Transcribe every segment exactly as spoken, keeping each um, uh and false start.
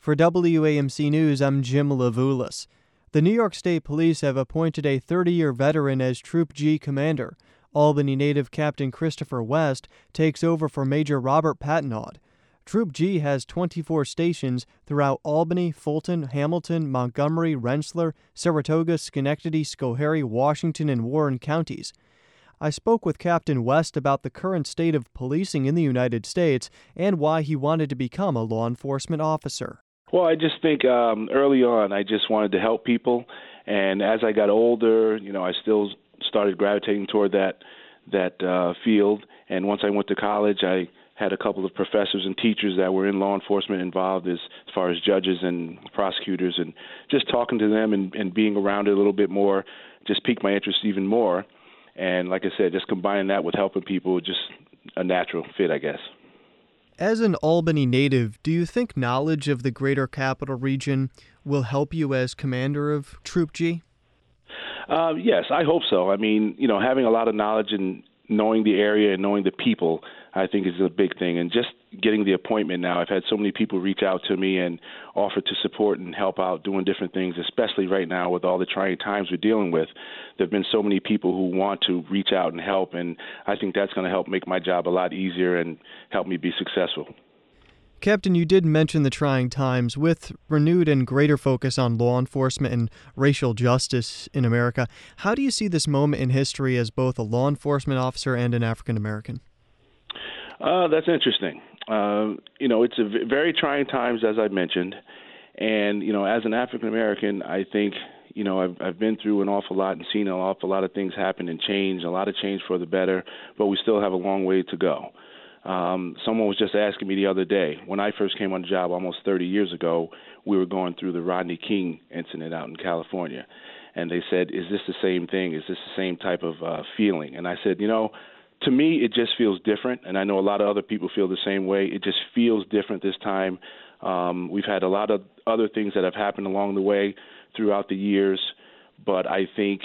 For W A M C News, I'm Jim Lavoulas. The New York State Police have appointed a thirty-year veteran as Troop G commander. Albany native Captain Christopher West takes over for Major Robert Pattinaud. Troop G has twenty-four stations throughout Albany, Fulton, Hamilton, Montgomery, Rensselaer, Saratoga, Schenectady, Schoharie, Washington, and Warren counties. I spoke with Captain West about the current state of policing in the United States and why he wanted to become a law enforcement officer. Well, I just think um, early on I just wanted to help people, and as I got older, you know, I still started gravitating toward that that uh, field. And once I went to college, I had a couple of professors and teachers that were in law enforcement involved as, as far as judges and prosecutors, and just talking to them and, and being around it a little bit more just piqued my interest even more. And like I said, just combining that with helping people, just a natural fit, I guess. As an Albany native, do you think knowledge of the greater capital region will help you as commander of Troop G? Uh, yes, I hope so. I mean, you know, having a lot of knowledge and knowing the area and knowing the people, I think is a big thing. And just getting the appointment now, I've had so many people reach out to me and offer to support and help out doing different things, especially right now with all the trying times we're dealing with. There have been so many people who want to reach out and help, and I think that's going to help make my job a lot easier and help me be successful. Captain, you did mention the trying times. With renewed and greater focus on law enforcement and racial justice in America, how do you see this moment in history as both a law enforcement officer and an African American? Uh, that's interesting. Uh, you know, it's a v- very trying times, as I mentioned. And, you know, as an African American, I think, you know, I've, I've been through an awful lot and seen an awful lot of things happen and change, a lot of change for the better, but we still have a long way to go. Um, someone was just asking me the other day, when I first came on the job almost thirty years ago, we were going through the Rodney King incident out in California. And they said, is this the same thing? Is this the same type of uh, feeling? And I said, you know, to me, it just feels different. And I know a lot of other people feel the same way. It just feels different this time. Um, we've had a lot of other things that have happened along the way throughout the years, but I think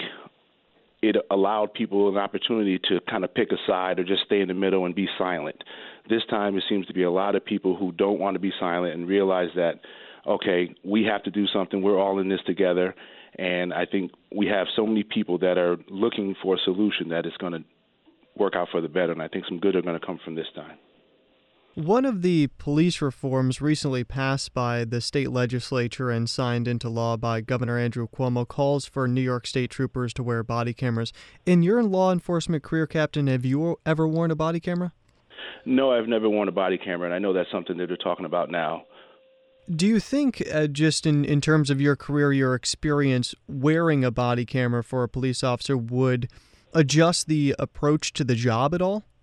it allowed people an opportunity to kind of pick a side or just stay in the middle and be silent. This time it seems to be a lot of people who don't want to be silent and realize that, okay, we have to do something. We're all in this together. And I think we have so many people that are looking for a solution that is going to work out for the better. And I think some good are going to come from this time. One of the police reforms recently passed by the state legislature and signed into law by Governor Andrew Cuomo calls for New York State troopers to wear body cameras. In your law enforcement career, Captain, have you ever worn a body camera? No, I've never worn a body camera, and I know that's something that they're talking about now. Do you think, uh, just in, in terms of your career, your experience, wearing a body camera for a police officer would adjust the approach to the job at all?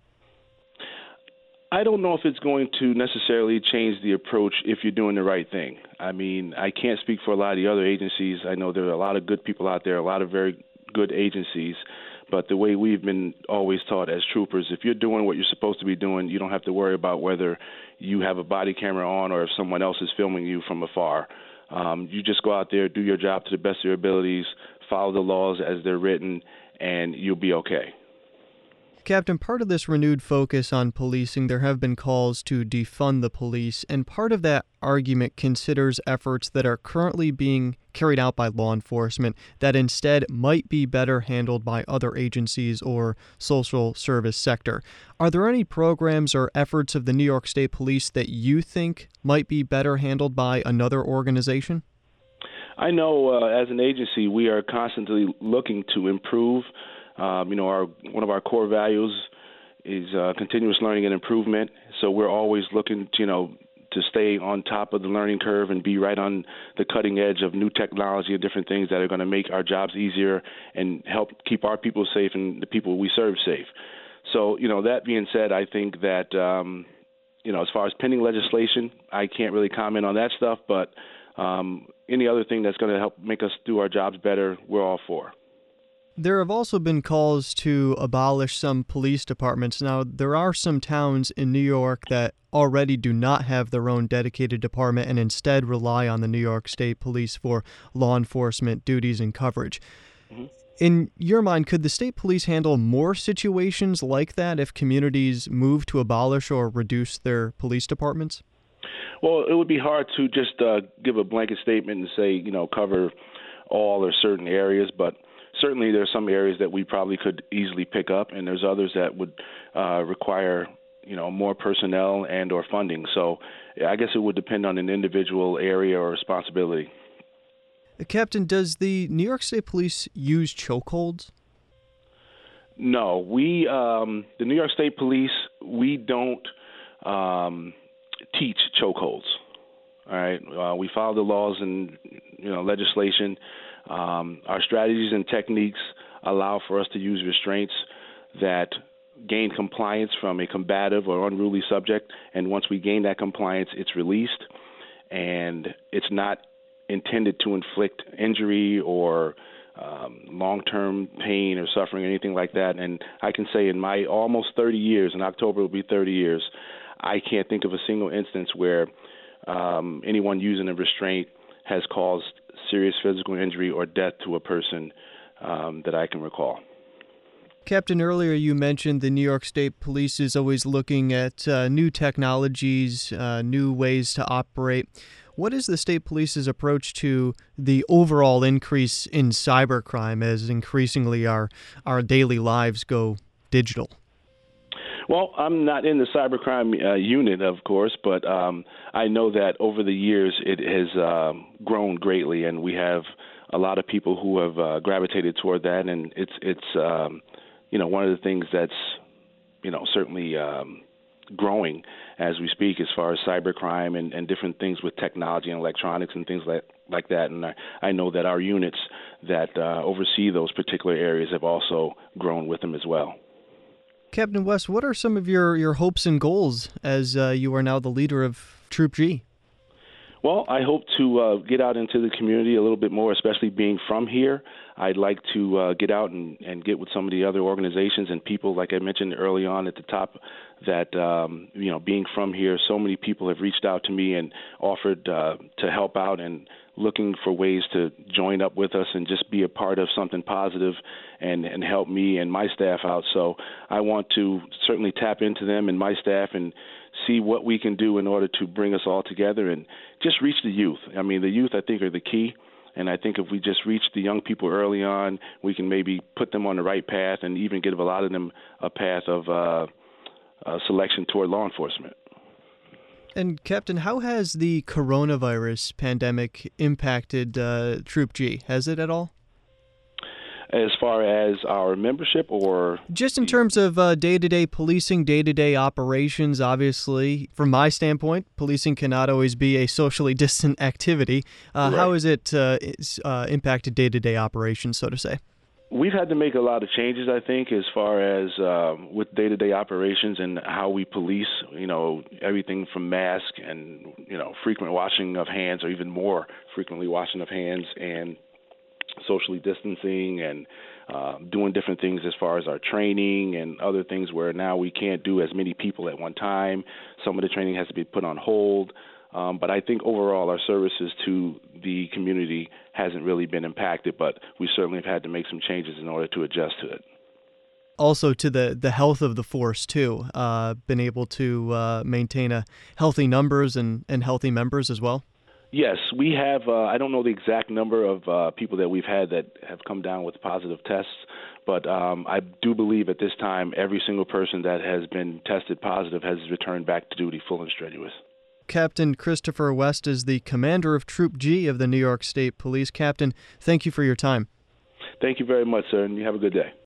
I don't know if it's going to necessarily change the approach if you're doing the right thing. I mean, I can't speak for a lot of the other agencies. I know there are a lot of good people out there, a lot of very good agencies, but the way we've been always taught as troopers, if you're doing what you're supposed to be doing, you don't have to worry about whether you have a body camera on or if someone else is filming you from afar. Um, you just go out there, do your job to the best of your abilities, follow the laws as they're written, and you'll be okay. Captain, part of this renewed focus on policing, there have been calls to defund the police, and part of that argument considers efforts that are currently being carried out by law enforcement that instead might be better handled by other agencies or social service sector. Are there any programs or efforts of the New York State Police that you think might be better handled by another organization? I know uh, as an agency, we are constantly looking to improve. Um, you know, our one of our core values is uh, continuous learning and improvement. So we're always looking to, you know, to stay on top of the learning curve and be right on the cutting edge of new technology and different things that are going to make our jobs easier and help keep our people safe and the people we serve safe. So, you know, that being said, I think that, um, you know, as far as pending legislation, I can't really comment on that stuff, but um, any other thing that's going to help make us do our jobs better, we're all for. There have also been calls to abolish some police departments. Now, there are some towns in New York that already do not have their own dedicated department and instead rely on the New York State Police for law enforcement duties and coverage. Mm-hmm. In your mind, could the state police handle more situations like that if communities move to abolish or reduce their police departments? Well, it would be hard to just uh, give a blanket statement and say, you know, cover all or certain areas, but certainly there are some areas that we probably could easily pick up, and there's others that would uh, require, you know, more personnel and or funding. So I guess it would depend on an individual area or responsibility. Captain, does the New York State Police use chokeholds? No, we, um, the New York State Police, we don't um, teach chokeholds. All right, uh, we follow the laws and you know legislation. Um, our strategies and techniques allow for us to use restraints that gain compliance from a combative or unruly subject, and once we gain that compliance, it's released, and it's not intended to inflict injury or um, long-term pain or suffering, anything like that. And I can say in my almost thirty years, in October will be thirty years, I can't think of a single instance where um, anyone using a restraint has caused serious physical injury or death to a person um, that I can recall. Captain, earlier you mentioned the New York State Police is always looking at uh, new technologies, uh, new ways to operate. What is the state police's approach to the overall increase in cybercrime as increasingly our, our daily lives go digital? Well, I'm not in the cybercrime uh, unit, of course, but um, I know that over the years it has um, grown greatly, and we have a lot of people who have uh, gravitated toward that, and it's it's um, you know one of the things that's you know certainly um, growing as we speak as far as cybercrime and, and different things with technology and electronics and things like like that. And I, I know that our units that uh, oversee those particular areas have also grown with them as well. Captain West, what are some of your, your hopes and goals as uh, you are now the leader of Troop G? Well, I hope to uh, get out into the community a little bit more, especially being from here. I'd like to uh, get out and, and get with some of the other organizations and people, like I mentioned early on at the top, that, um, you know, being from here, so many people have reached out to me and offered uh, to help out and looking for ways to join up with us and just be a part of something positive and, and help me and my staff out. So I want to certainly tap into them and my staff and see what we can do in order to bring us all together and just reach the youth. I mean, the youth, I think, are the key. And I think if we just reach the young people early on, we can maybe put them on the right path and even give a lot of them a path of uh, uh, selection toward law enforcement. And Captain, how has the coronavirus pandemic impacted uh, Troop G? Has it at all? As far as our membership or? Just in terms of uh, day-to-day policing, day-to-day operations, obviously, from my standpoint, policing cannot always be a socially distant activity. Uh, right. How has it uh, is, uh, impacted day-to-day operations, so to say? We've had to make a lot of changes, I think, as far as um, with day-to-day operations and how we police, you know, everything from mask and, you know, frequent washing of hands or even more frequently washing of hands and socially distancing and uh, doing different things as far as our training and other things where now we can't do as many people at one time. Some of the training has to be put on hold. Um, but I think overall our services to the community hasn't really been impacted, but we certainly have had to make some changes in order to adjust to it. Also to the, the health of the force, too, uh, been able to uh, maintain a healthy numbers and, and healthy members as well? Yes, we have, uh, I don't know the exact number of uh, people that we've had that have come down with positive tests, but um, I do believe at this time every single person that has been tested positive has returned back to duty full and strenuous. Captain Christopher West is the commander of Troop G of the New York State Police. Captain, thank you for your time. Thank you very much, sir, and you have a good day.